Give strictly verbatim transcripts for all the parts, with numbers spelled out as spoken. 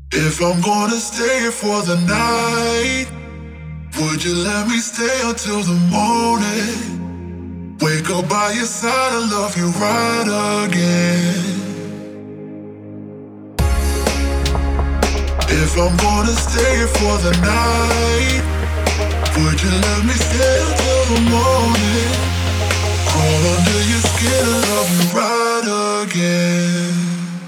If I'm gonna stay for the night, would you let me stay until the morning? Wake up by your side and love you right again. If I'm gonna stay for the night, would you let me stay until the morning? Crawl under your skin and love you right again.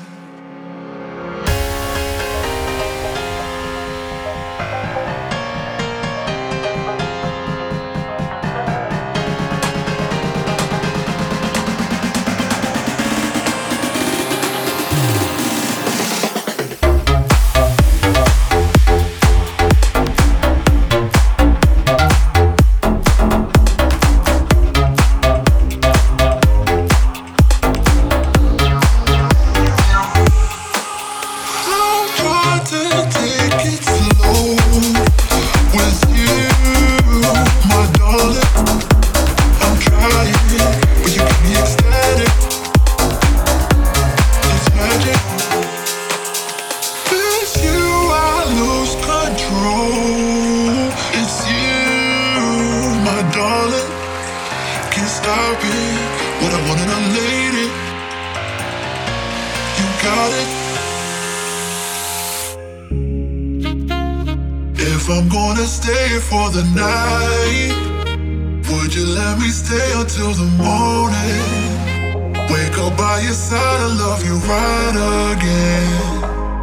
If I'm gonna stay for the night, would you let me stay until the morning? Wake up by your side and love you right again.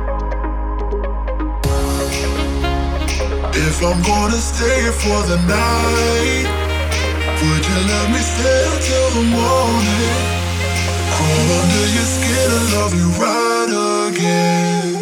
If I'm gonna stay for the night, would you let me stay until the morning? Crawl under your skin and love you right again.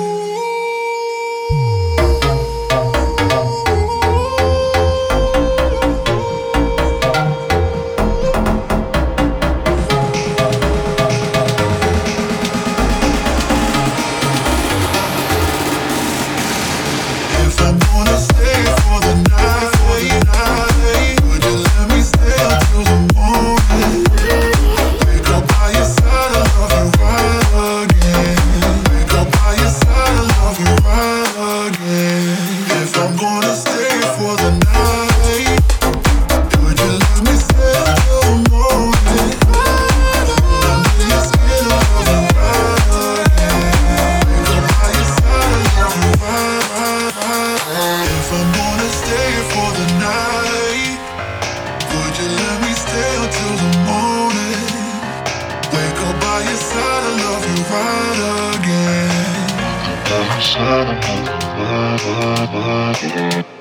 Right again.